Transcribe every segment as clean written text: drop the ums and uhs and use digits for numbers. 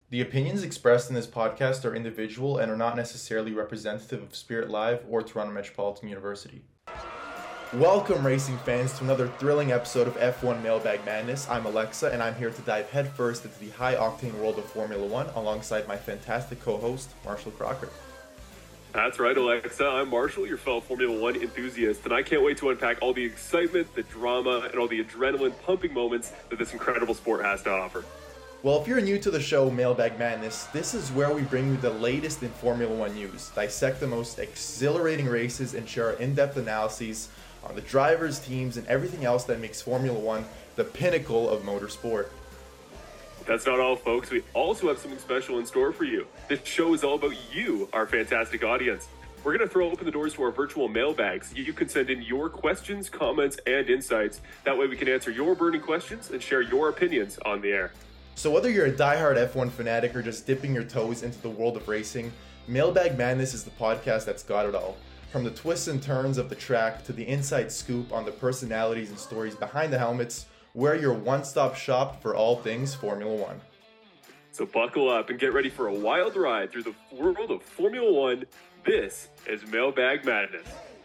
The opinions expressed in this podcast are individual and are not necessarily representative of Spirit Live or Toronto Metropolitan University. Welcome, racing fans, to another thrilling episode of F1 Mailbag Madness. I'm Alexa, and I'm here to dive headfirst into the high-octane world of Formula One alongside my fantastic co-host, Marshall Crocker. That's right, Alexa. I'm Marshall, your fellow Formula One enthusiast, and I can't wait to unpack all the excitement, the drama, and all the adrenaline-pumping moments that this incredible sport has to offer. Well, if you're new to the show Mailbag Madness, this is where we bring you the latest in Formula One news, dissect the most exhilarating races, and share our in-depth analyses on the drivers, teams, and everything else that makes Formula One the pinnacle of motorsport. That's not all, folks. We also have something special in store for you. This show is all about you, our fantastic audience. We're going to throw open the doors to our virtual mailbags. You can send in your questions, comments, and insights. That way we can answer your burning questions and share your opinions on the air. So whether you're a diehard F1 fanatic or just dipping your toes into the world of racing, Mailbag Madness is the podcast that's got it all. From the twists and turns of the track to the inside scoop on the personalities and stories behind the helmets, we're your one-stop shop for all things Formula One. So buckle up and get ready for a wild ride through the world of Formula One. This is Mailbag Madness.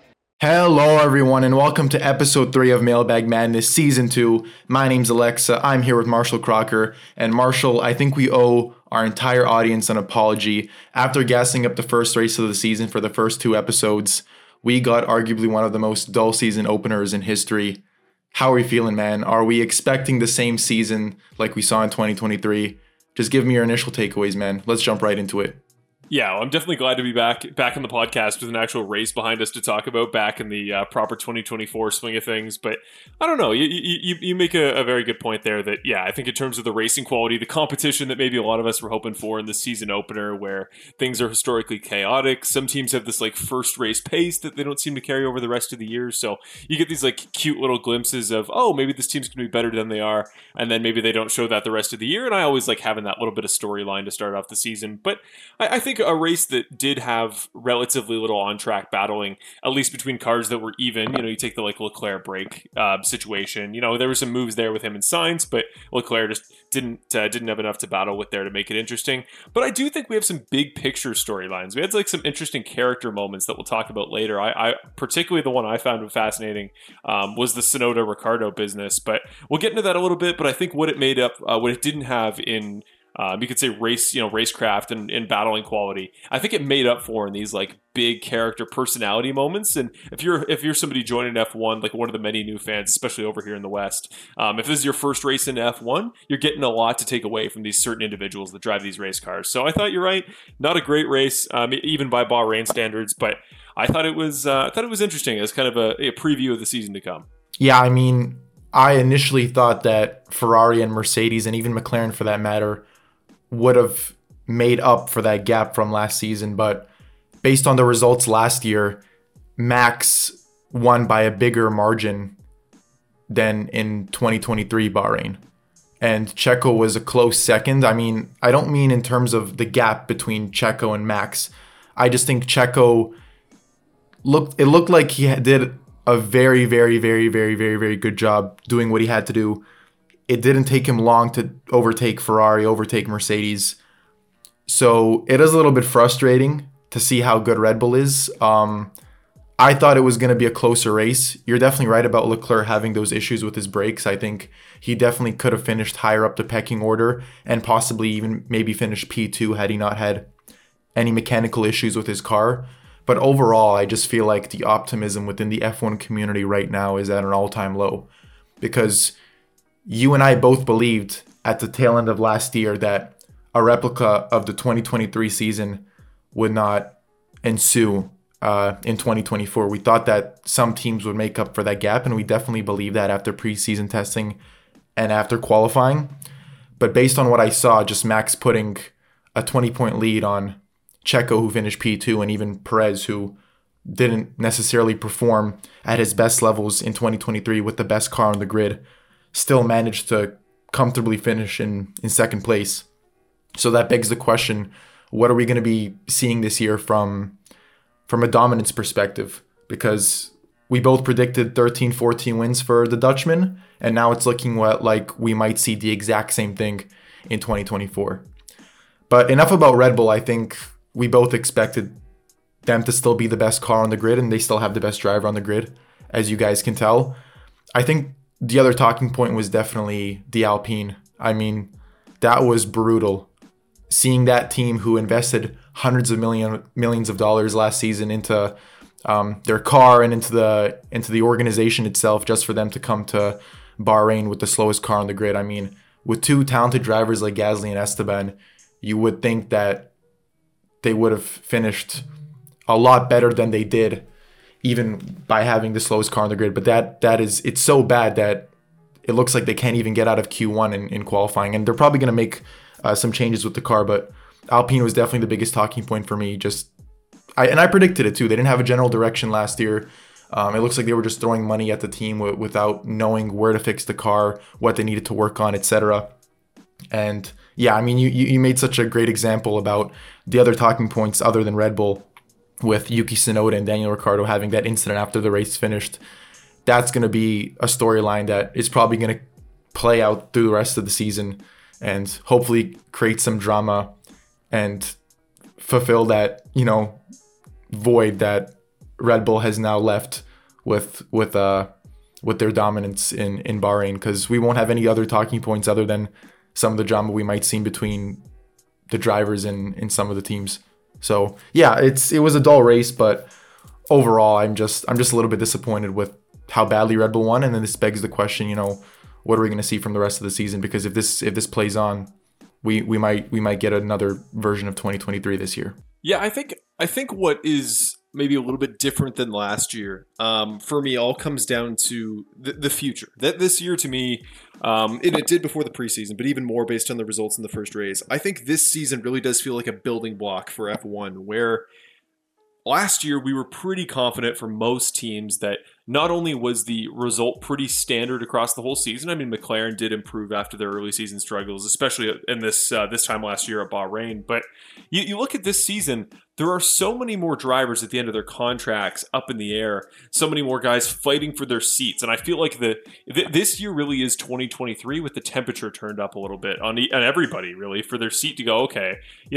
Hello everyone, and welcome to episode 3 of Mailbag Madness season 2. My name's Alexa, I'm here with Marshall Crocker, and Marshall, I think we owe our entire audience an apology. After gassing up the first race of the season for the first 2 episodes, we got arguably one of the most dull season openers in history. How are we feeling, man? Are we expecting the same season like we saw in 2023? Just give me your initial takeaways, man. Let's jump right into it. Yeah, well, I'm definitely glad to be back on the podcast with an actual race behind us to talk about back in the proper 2024 swing of things. But I don't know, you make a very good point there that, yeah, I think in terms of the racing quality, the competition that maybe a lot of us were hoping for in the season opener where things are historically chaotic. Some teams have this like first race pace that they don't seem to carry over the rest of the year. So you get these like cute little glimpses of, oh, maybe this team's going to be better than they are. And then maybe they don't show that the rest of the year. And I always like having that little bit of storyline to start off the season. But I think a race that did have relatively little on-track battling, at least between cars that were even. You take the like Leclerc break situation. There were some moves there with him and Sainz, but Leclerc just didn't have enough to battle with there to make it interesting. But I do think we have some big picture storylines. We had like some interesting character moments that we'll talk about later. I particularly the one I found fascinating was the Tsunoda Ricciardo business, but we'll get into that a little bit. But I think what it made up, what it didn't have in you could say racecraft and battling quality, I think it made up for in these like big character personality moments. And if you're somebody joining F1, like one of the many new fans, especially over here in the West, if this is your first race in F1, you're getting a lot to take away from these certain individuals that drive these race cars. So I thought you're right, not a great race, even by Bahrain standards, but I thought it was interesting as kind of a preview of the season to come. Yeah, I mean, I initially thought that Ferrari and Mercedes, and even McLaren for that matter, would have made up for that gap from last season, but based on the results last year, Max won by a bigger margin than in 2023 Bahrain, and Checo was a close second. I mean, I don't mean in terms of the gap between Checo and Max. I just think Checo looked like he did a very, very, very, very, very, very good job doing what he had to do. It didn't take him long to overtake Ferrari, overtake Mercedes. So it is a little bit frustrating to see how good Red Bull is. I thought it was going to be a closer race. You're definitely right about Leclerc having those issues with his brakes. I think he definitely could have finished higher up the pecking order and possibly even maybe finished P2 had he not had any mechanical issues with his car. But overall, I just feel like the optimism within the F1 community right now is at an all-time low, because you and I both believed at the tail end of last year that a replica of the 2023 season would not ensue in 2024. We thought that some teams would make up for that gap, and we definitely believed that after preseason testing and after qualifying. But based on what I saw, just Max putting a 20-point lead on Checo, who finished P2, and even Perez, who didn't necessarily perform at his best levels in 2023 with the best car on the grid, still managed to comfortably finish in second place. So that begs the question, what are we going to be seeing this year from a dominance perspective? Because we both predicted 13, 14 wins for the Dutchman, and now it's looking like we might see the exact same thing in 2024. But enough about Red Bull. I think we both expected them to still be the best car on the grid, and they still have the best driver on the grid, as you guys can tell. I think the other talking point was definitely the Alpine. I mean, that was brutal. Seeing that team who invested hundreds of millions of dollars last season into their car and into the organization itself, just for them to come to Bahrain with the slowest car on the grid. I mean, with two talented drivers like Gasly and Esteban, you would think that they would have finished a lot better than they did, even by having the slowest car on the grid. But it's so bad that it looks like they can't even get out of Q1 in qualifying. And they're probably going to make some changes with the car, but Alpine was definitely the biggest talking point for me. I predicted it too. They didn't have a general direction last year. It looks like they were just throwing money at the team without knowing where to fix the car, what they needed to work on, etc. And yeah, I mean, you made such a great example about the other talking points other than Red Bull, with Yuki Tsunoda and Daniel Ricciardo having that incident after the race finished. That's going to be a storyline that is probably going to play out through the rest of the season and hopefully create some drama and fulfill that, void that Red Bull has now left with their dominance in Bahrain, because we won't have any other talking points other than some of the drama we might see between the drivers in some of the teams. So yeah, it was a dull race, but overall, I'm just a little bit disappointed with how badly Red Bull won, and then this begs the question, what are we going to see from the rest of the season? Because if this plays on, we might get another version of 2023 this year. Yeah, I think what is maybe a little bit different than last year, for me, all comes down to the future. That this year, to me, and it did before the preseason, but even more based on the results in the first race, I think this season really does feel like a building block for F1, where last year we were pretty confident for most teams that not only was the result pretty standard across the whole season. I mean, McLaren did improve after their early season struggles, especially in this time last year at Bahrain. But you look at this season, there are so many more drivers at the end of their contracts up in the air, so many more guys fighting for their seats. And I feel like this year really is 2023 with the temperature turned up a little bit on everybody, really, for their seat to go, okay,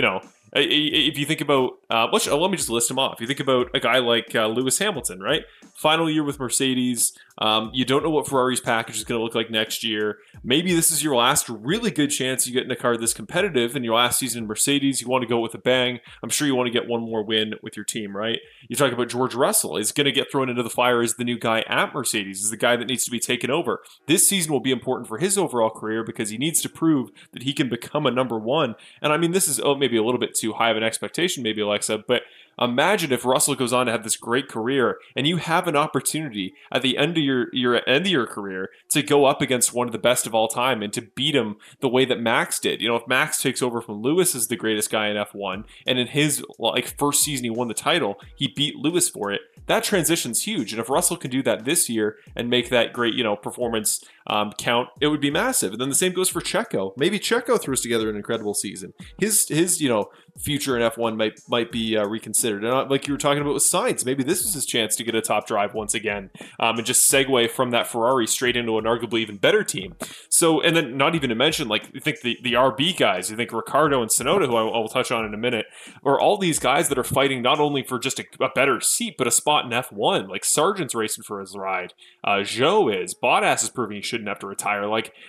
if you think about, let me just list them off. You think about a guy like Lewis Hamilton, right? Final year with Mercedes. You don't know what Ferrari's package is going to look like next year. Maybe this is your last really good chance you get in a car this competitive, and your last season in Mercedes, you want to go with a bang. I'm sure you want to get one more win with your team, right? You talk about George Russell. He's going to get thrown into the fire as the new guy at Mercedes, is the guy that needs to be taken over. This season will be important for his overall career because he needs to prove that he can become a number one. And I mean, this is maybe a little bit too high of an expectation, maybe, Alexa, but imagine if Russell goes on to have this great career and you have an opportunity at the end of your career to go up against one of the best of all time and to beat him the way that Max did. If Max takes over from Lewis as the greatest guy in F1, and in his first season he won the title, he beat Lewis for it. That transition's huge. And if Russell can do that this year and make that great, performance count, it would be massive. And then the same goes for Checo. Maybe Checo throws together an incredible season. His future in F1 might be reconsidered. And like you were talking about with Sainz, maybe this is his chance to get a top drive once again, and just segue from that Ferrari straight into an arguably even better team. So, and then not even to mention, you think the RB guys, you think Ricciardo and Tsunoda, who I will touch on in a minute, or all these guys that are fighting not only for just a better seat, but a spot in F1. Like Sargent's racing for his ride. Zhou is. Bottas is proving he shouldn't have to retire.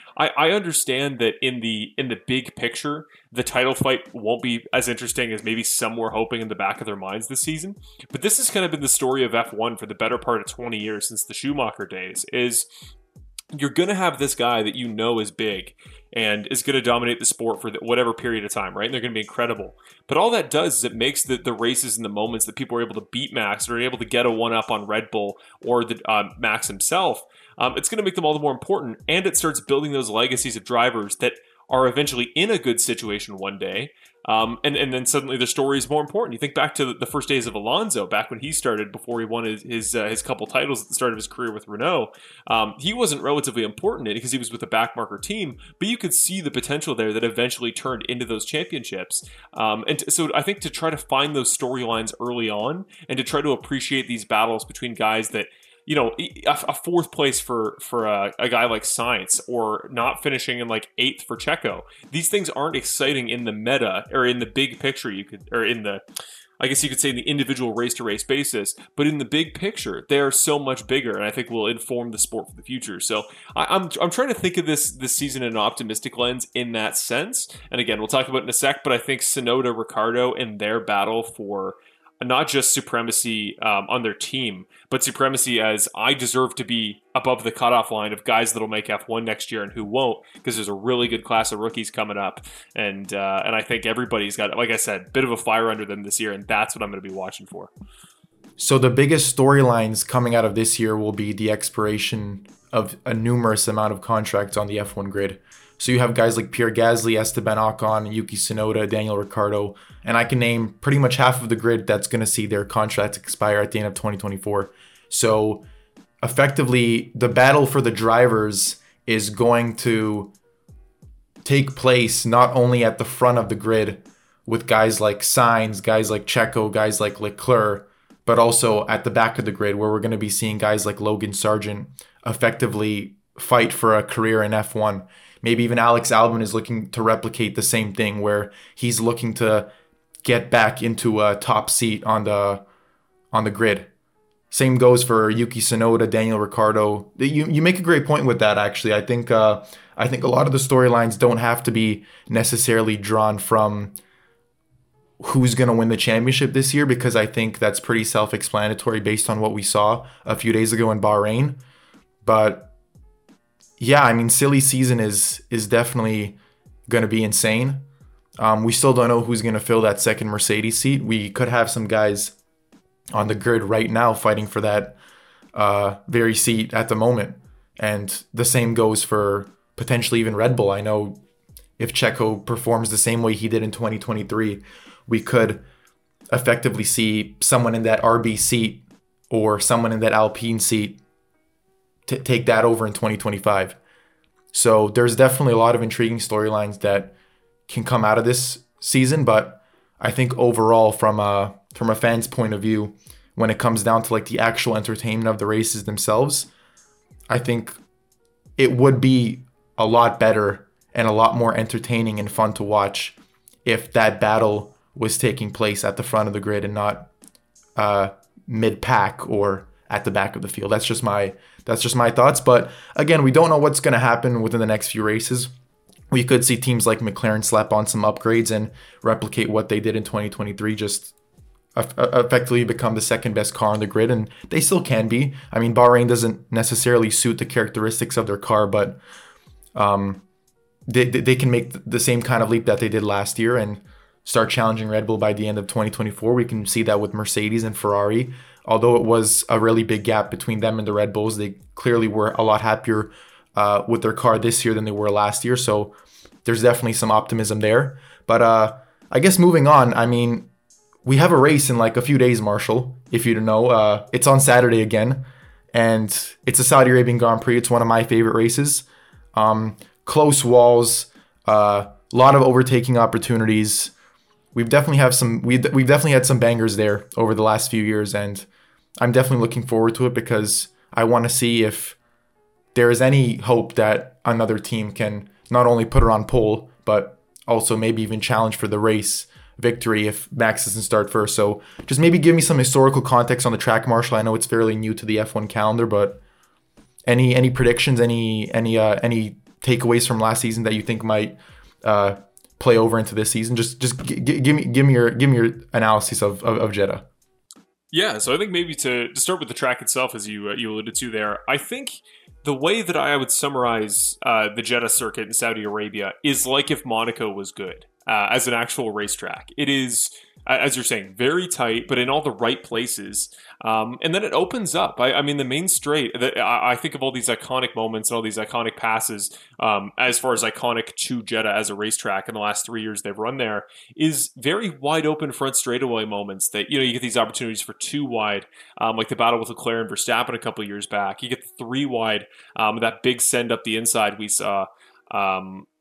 I understand that in the big picture, the title fight won't be as interesting as maybe some were hoping in the back of their minds this season. But this has kind of been the story of F1 for the better part of 20 years since the Schumacher days, is you're going to have this guy that is big and is going to dominate the sport for whatever period of time, right? And they're going to be incredible. But all that does is it makes the races and the moments that people are able to beat Max or are able to get a one-up on Red Bull or Max himself, it's going to make them all the more important. And it starts building those legacies of drivers that are eventually in a good situation one day. And then suddenly the story is more important. You think back to the first days of Alonso, back when he started, before he won his couple titles at the start of his career with Renault. He wasn't relatively important in it because he was with a backmarker team, but you could see the potential there that eventually turned into those championships. So I think to try to find those storylines early on and to try to appreciate these battles between guys that a fourth place for a guy like Sainz, or not finishing in like eighth for Checo. These things aren't exciting in the meta or in the big picture. I guess you could say in the individual race-to-race basis, but in the big picture, they are so much bigger, and I think will inform the sport for the future. So I'm trying to think of this season in an optimistic lens in that sense. And again, we'll talk about it in a sec, but I think Tsunoda, Ricciardo, and their battle for not just supremacy on their team, but supremacy as I deserve to be above the cutoff line of guys that'll make F1 next year and who won't, because there's a really good class of rookies coming up, and I think everybody's got, like I said, a bit of a fire under them this year, and that's what I'm going to be watching for. So the biggest storylines coming out of this year will be the expiration of a numerous amount of contracts on the F1 grid. So you have guys like Pierre Gasly, Esteban Ocon, Yuki Tsunoda, Daniel Ricciardo, and I can name pretty much half of the grid that's going to see their contracts expire at the end of 2024. So effectively, the battle for the drivers is going to take place not only at the front of the grid with guys like Sainz, guys like Checo, guys like Leclerc, but also at the back of the grid where we're going to be seeing guys like Logan Sargent effectively fight for a career in F1. Maybe even Alex Albon is looking to replicate the same thing where he's looking to get back into a top seat on the grid. Same goes for Yuki Tsunoda, Daniel Ricciardo. You make a great point with that, actually. I think a lot of the storylines don't have to be necessarily drawn from who's going to win the championship this year, because I think that's pretty self-explanatory based on what we saw a few days ago in Bahrain. But yeah, I mean, silly season is definitely going to be insane. We still don't know who's going to fill that second Mercedes seat. We could have some guys on the grid right now fighting for that very seat at the moment. And the same goes for potentially even Red Bull. I know if Checo performs the same way he did in 2023, we could effectively see someone in that RB seat or someone in that Alpine seat take that over in 2025. So there's definitely a lot of intriguing storylines that can come out of this season, but I think overall from a fan's point of view, when it comes down to like the actual entertainment of the races themselves, I think it would be a lot better and a lot more entertaining and fun to watch if that battle was taking place at the front of the grid and not mid-pack or at the back of the field. That's just my thoughts. But again, we don't know what's going to happen within the next few races. We could see teams like McLaren slap on some upgrades and replicate what they did in 2023, just effectively become the second best car on the grid, and they still can be. I mean, Bahrain doesn't necessarily suit the characteristics of their car, but they can make the same kind of leap that they did last year and start challenging Red Bull by the end of 2024. We can see that with Mercedes and Ferrari. Although it was a really big gap between them and the Red Bulls, they clearly were a lot happier with their car this year than they were last year. So there's definitely some optimism there. But I guess moving on, I mean, we have a race in like a few days, Marshall, if you don't know. It's on Saturday again, and it's a Saudi Arabian Grand Prix. It's one of my favorite races. Close walls, a lot of overtaking opportunities. We've definitely had some bangers there over the last few years, and I'm definitely looking forward to it because I want to see if there is any hope that another team can not only put her on pole, but also maybe even challenge for the race victory if Max doesn't start first. So just maybe give me some historical context on the track, Marshall. I know it's fairly new to the F1 calendar, but any predictions, any takeaways from last season that you think might play over into this season? Just give me your analysis of Jeddah. Yeah, so I think maybe to start with the track itself, as you alluded to there, I think the way that I would summarize the Jeddah circuit in Saudi Arabia is like if Monaco was good as an actual racetrack. It is, as you're saying, very tight, but in all the right places. And then it opens up. I mean, the main straight, I think of all these iconic moments and all these iconic passes, as far as iconic to Jeddah as a racetrack in the last 3 years they've run there, is very wide open front straightaway moments that, you get these opportunities for 2 wide, like the battle with Leclerc and Verstappen a couple of years back. You get the 3 wide, that big send up the inside we saw.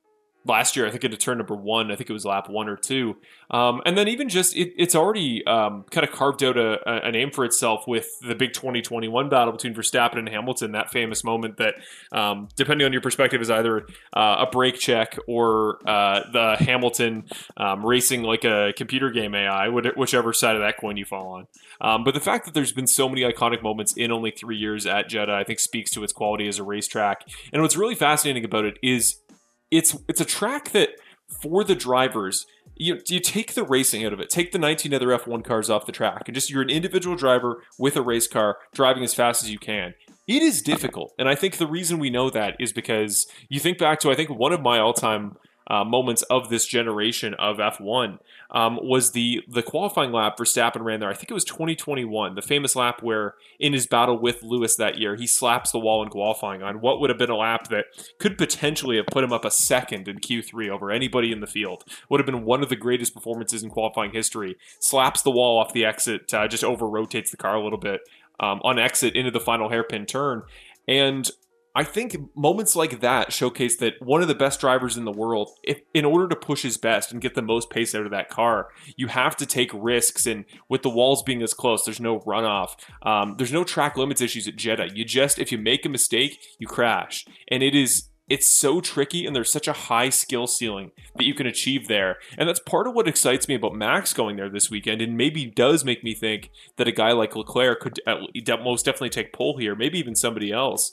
last year, I think into turn number 1. I think it was lap 1 or 2. And then even just it's already kind of carved out a name for itself with the big 2021 battle between Verstappen and Hamilton. That famous moment that, depending on your perspective, is either a brake check or the Hamilton racing like a computer game AI, whichever side of that coin you fall on. But the fact that there's been so many iconic moments in only 3 years at Jeddah, I think speaks to its quality as a racetrack. And what's really fascinating about it is it's a track that, for the drivers, you take the racing out of it, take the 19 other F1 cars off the track, and just you're an individual driver with a race car driving as fast as you can. It is difficult, and I think the reason we know that is because you think back to, I think, one of my all-time moments of this generation of F1 was the qualifying lap Verstappen ran there. I think it was 2021, the famous lap where, in his battle with Lewis that year, he slaps the wall in qualifying on what would have been a lap that could potentially have put him up a second in Q3 over anybody in the field. Would have been one of the greatest performances in qualifying history. Slaps the wall off the exit, just over-rotates the car a little bit on exit into the final hairpin turn. And I think moments like that showcase that one of the best drivers in the world, in order to push his best and get the most pace out of that car, you have to take risks. And with the walls being this close, there's no runoff. There's no track limits issues at Jeddah. If you make a mistake, you crash. And it's so tricky, and there's such a high skill ceiling that you can achieve there. And that's part of what excites me about Max going there this weekend, and maybe does make me think that a guy like Leclerc could most definitely take pole here, maybe even somebody else.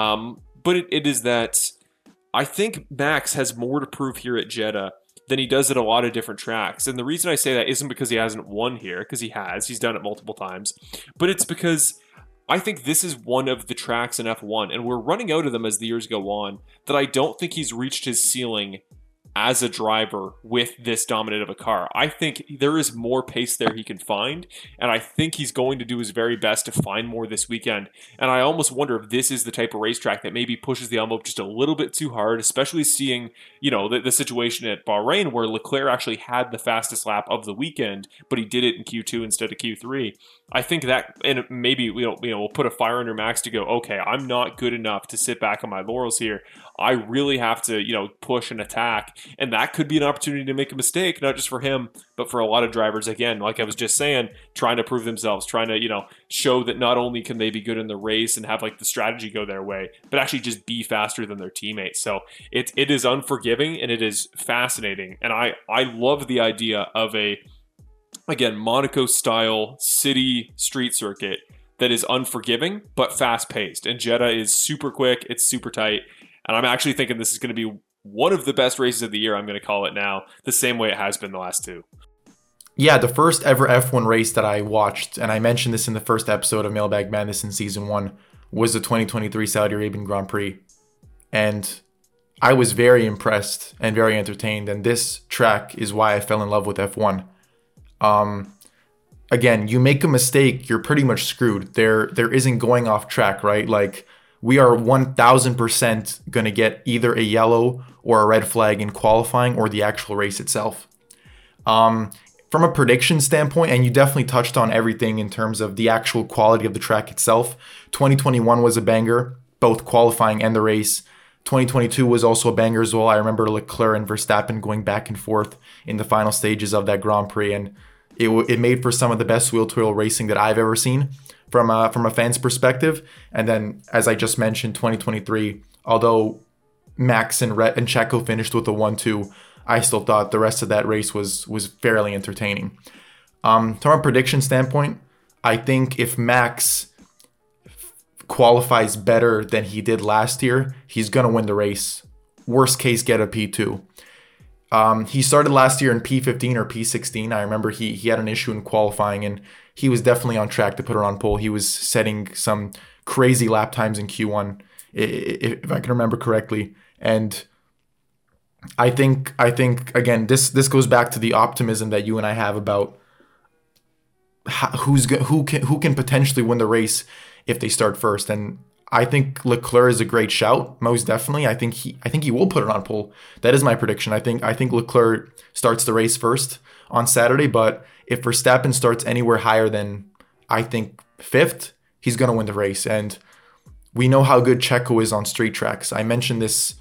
But it is that I think Max has more to prove here at Jeddah than he does at a lot of different tracks. And the reason I say that isn't because he hasn't won here, because he has. He's done it multiple times. But it's because I think this is one of the tracks in F1, and we're running out of them as the years go on, that I don't think he's reached his ceiling as a driver with this dominant of a car. I think there is more pace there he can find, and I think he's going to do his very best to find more this weekend. And I almost wonder if this is the type of racetrack that maybe pushes the envelope just a little bit too hard, especially seeing, the situation at Bahrain where Leclerc actually had the fastest lap of the weekend, but he did it in Q2 instead of Q3. I think that, and maybe we'll put a fire under Max to go, okay, I'm not good enough to sit back on my laurels here. I really have to, push and attack. And that could be an opportunity to make a mistake, not just for him, but for a lot of drivers. Again, like I was just saying, trying to prove themselves, trying to, show that not only can they be good in the race and have like the strategy go their way, but actually just be faster than their teammates. So it is unforgiving, and it is fascinating. And I love the idea of Monaco-style city street circuit that is unforgiving, but fast-paced. And Jeddah is super quick. It's super tight. And I'm actually thinking this is going to be one of the best races of the year, I'm going to call it now, the same way it has been the last two. Yeah, the first ever F1 race that I watched, and I mentioned this in the first episode of Mailbag Madness in Season 1, was the 2023 Saudi Arabian Grand Prix. And I was very impressed and very entertained, and this track is why I fell in love with F1. Again, you make a mistake, you're pretty much screwed. There isn't going off track, right? Like, we are 1000% going to get either a yellow or a red flag in qualifying or the actual race itself. From a prediction standpoint, and you definitely touched on everything in terms of the actual quality of the track itself, 2021 was a banger, both qualifying and the race. 2022 was also a banger as well. I remember Leclerc and Verstappen going back and forth in the final stages of that Grand Prix, and it made for some of the best wheel-to-wheel racing that I've ever seen from a fan's perspective. And then, as I just mentioned, 2023, although Max and Checo finished with a 1-2, I still thought the rest of that race was fairly entertaining. From a prediction standpoint, I think if Max qualifies better than he did last year, he's going to win the race. Worst case, get a P2. He started last year in P15 or P16. I remember he had an issue in qualifying, and he was definitely on track to put it on pole. He was setting some crazy lap times in Q1, if I can remember correctly. And I think again, this goes back to the optimism that you and I have about who can potentially win the race if they start first. And I think Leclerc is a great shout, most definitely. I think he will put it on pole. That is my prediction. I think Leclerc starts the race first on Saturday, but if Verstappen starts anywhere higher than, I think, 5th, he's going to win the race. And we know how good Checo is on street tracks. I mentioned this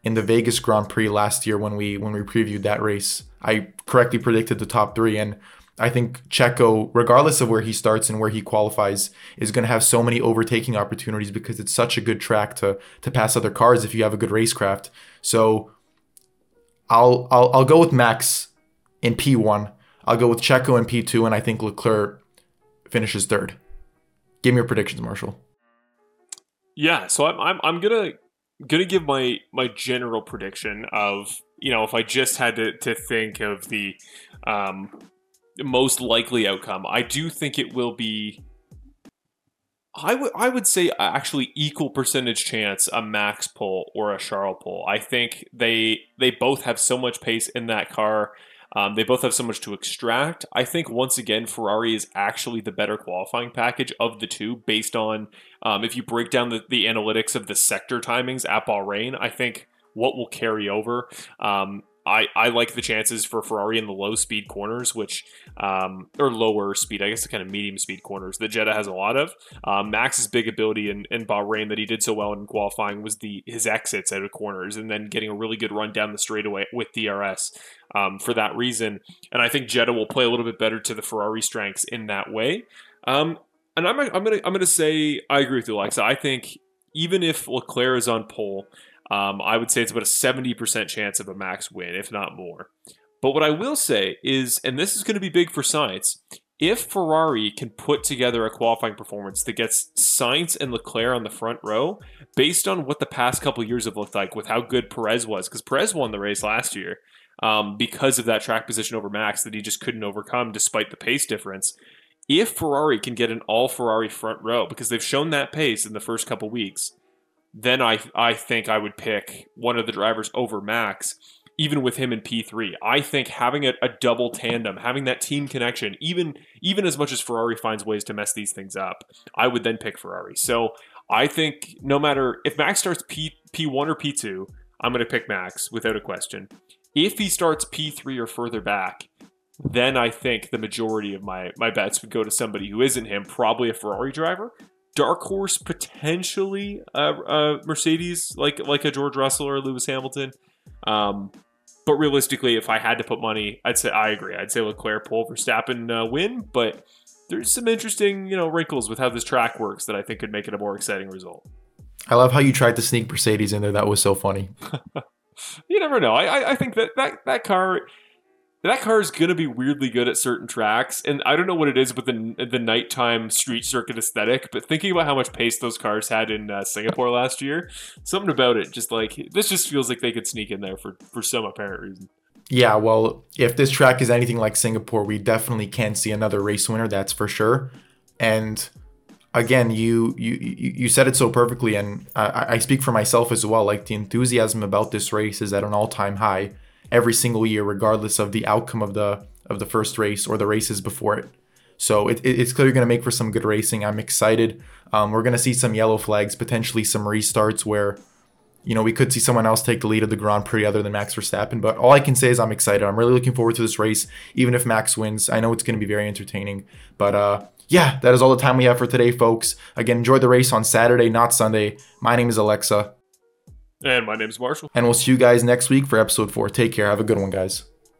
in the Vegas Grand Prix last year when we previewed that race. I correctly predicted the top 3, and I think Checo, regardless of where he starts and where he qualifies, is going to have so many overtaking opportunities because it's such a good track to pass other cars if you have a good racecraft. So I'll go with Max in P1. I'll go with Checo in P2, and I think Leclerc finishes third. Give me your predictions, Marshall. Yeah, so I'm gonna give my general prediction of, if I just had to think of the most likely outcome. I do think it will be, I would say, actually equal percentage chance a Max pole or a Charles pole. I think they both have so much pace in that car. They both have so much to extract. I think, once again, Ferrari is actually the better qualifying package of the two based on, if you break down the analytics of the sector timings at Bahrain, I think what will carry over. I like the chances for Ferrari in the low speed corners, which, or lower speed, I guess the kind of medium speed corners that Jeddah has a lot of. Max's big ability in Bahrain that he did so well in qualifying was his exits out of corners and then getting a really good run down the straightaway with DRS for that reason. And I think Jeddah will play a little bit better to the Ferrari strengths in that way. And I'm gonna say I agree with you, Alexa. I think even if Leclerc is on pole, I would say it's about a 70% chance of a Max win, if not more. But what I will say is, and this is going to be big for Sainz, if Ferrari can put together a qualifying performance that gets Sainz and Leclerc on the front row, based on what the past couple of years have looked like with how good Perez was, because Perez won the race last year because of that track position over Max that he just couldn't overcome despite the pace difference. If Ferrari can get an all-Ferrari front row, because they've shown that pace in the first couple weeks, then I think I would pick one of the drivers over Max, even with him in P3. I think having a double tandem, having that team connection, even as much as Ferrari finds ways to mess these things up, I would then pick Ferrari. So I think no matter if Max starts P1 or P2, I'm going to pick Max without a question. If he starts P3 or further back, then I think the majority of my bets would go to somebody who isn't him, probably a Ferrari driver. Dark horse, potentially a Mercedes, like a George Russell or a Lewis Hamilton. But realistically, if I had to put money, I'd say I agree. I'd say Leclerc, pole, Verstappen win. But there's some interesting, wrinkles with how this track works that I think could make it a more exciting result. I love how you tried to sneak Mercedes in there. That was so funny. You never know. I think that car. That car is going to be weirdly good at certain tracks, and I don't know what it is with the nighttime street circuit aesthetic, but thinking about how much pace those cars had in Singapore last year, something about it, just like, this just feels like they could sneak in there for some apparent reason. Yeah, well, if this track is anything like Singapore, we definitely can see another race winner, that's for sure. And again, you said it so perfectly, and I speak for myself as well. Like, the enthusiasm about this race is at an all-time high every single year, regardless of the outcome of the first race or the races before it. So it's clearly going to make for some good racing. I'm excited. We're going to see some yellow flags, potentially some restarts where, we could see someone else take the lead of the Grand Prix other than Max Verstappen. But all I can say is I'm excited. I'm really looking forward to this race, even if Max wins. I know it's going to be very entertaining. But yeah, that is all the time we have for today, folks. Again, enjoy the race on Saturday, not Sunday. My name is Alexa. And my name's Marshall. And we'll see you guys next week for episode 4. Take care. Have a good one, guys.